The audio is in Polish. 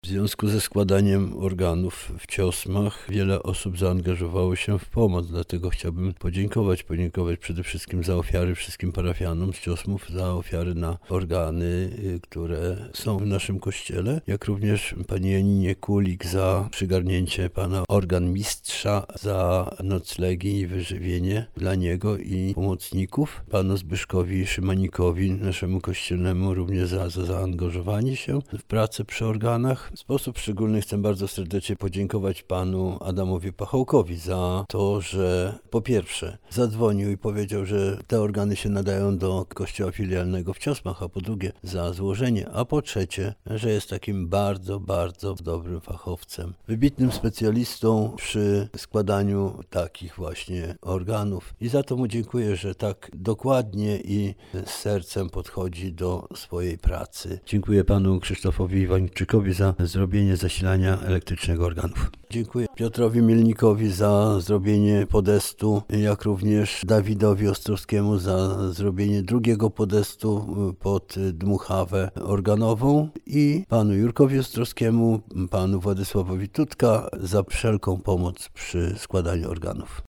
związku ze składaniem organów w Ciosmach wiele osób zaangażowało się w pomoc, dlatego chciałbym podziękować przede wszystkim za ofiary wszystkim parafianom z Ciosmów, za ofiary na organy, które są w naszym kościele, jak również pani Janinie Kulik za przygarnięcie pana organmistrza, za noclegi i wyżywienie dla niego i pomocników, panu Zbyszkowi Szymanikowi, naszemu kościelnemu, również za zaangażowanie się w pracę przy organach. W sposób szczególny chcę bardzo serdecznie podziękować panu Adamowi Pachołkowi za to, że po pierwsze zadzwonił i powiedział, że te organy się nadają do kościoła filialnego w Ciosmach, a po drugie za złożenie, a po trzecie, że jest takim bardzo, bardzo dobrym fachowcem, wybitnym specjalistą przy składaniu takich właśnie organów. I za to mu dziękuję, że tak dokładnie i z sercem podchodzi do swojej pracy. Dziękuję panu Krzysztofowi Iwańczykowi za zrobienie zasilania elektrycznego organów. Dziękuję Piotrowi Mielnikowi za zrobienie podestu, jak również Dawidowi Ostrowskiemu za zrobienie drugiego podestu pod dmuchawę organową i panu Jurkowi Ostrowskiemu, panu Władysławowi Tutka za wszelką pomoc przy składaniu organów.